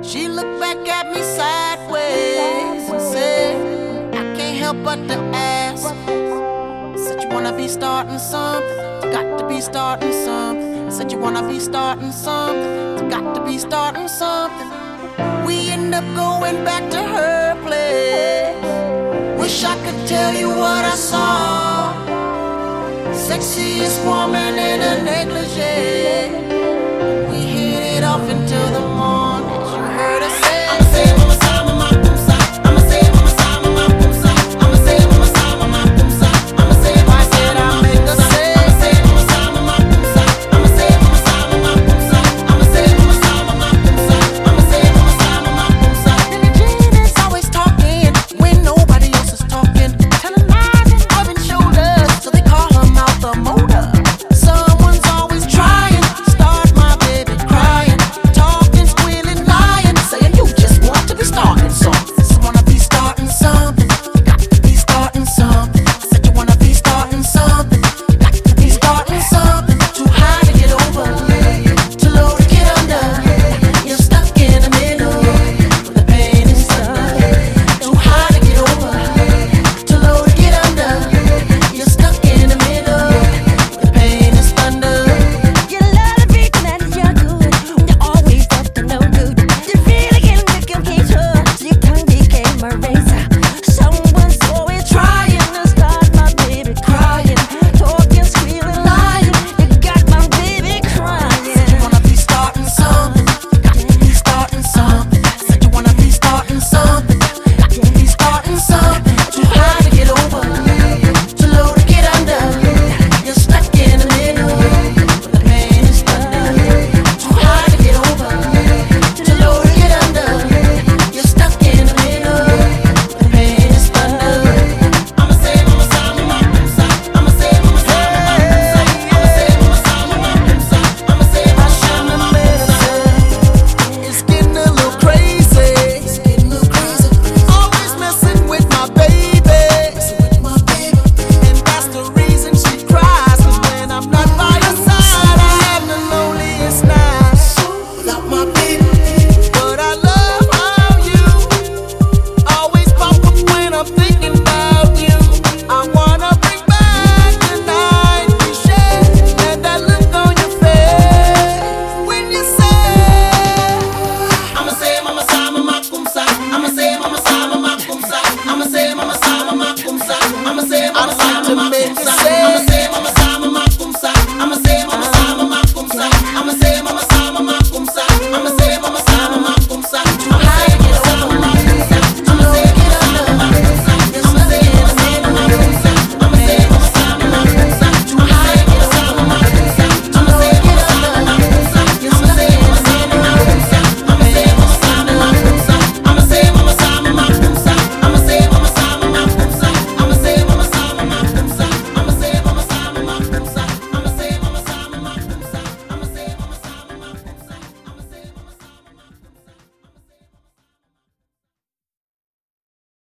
She looked back at me sideways and said, I can't help but to ask. Said you wanna be starting something, you got to be starting something. Said you wanna be starting something, you got to be starting something. We end up going back to her place. Wish I could tell you what I saw. Sexiest woman in the nation.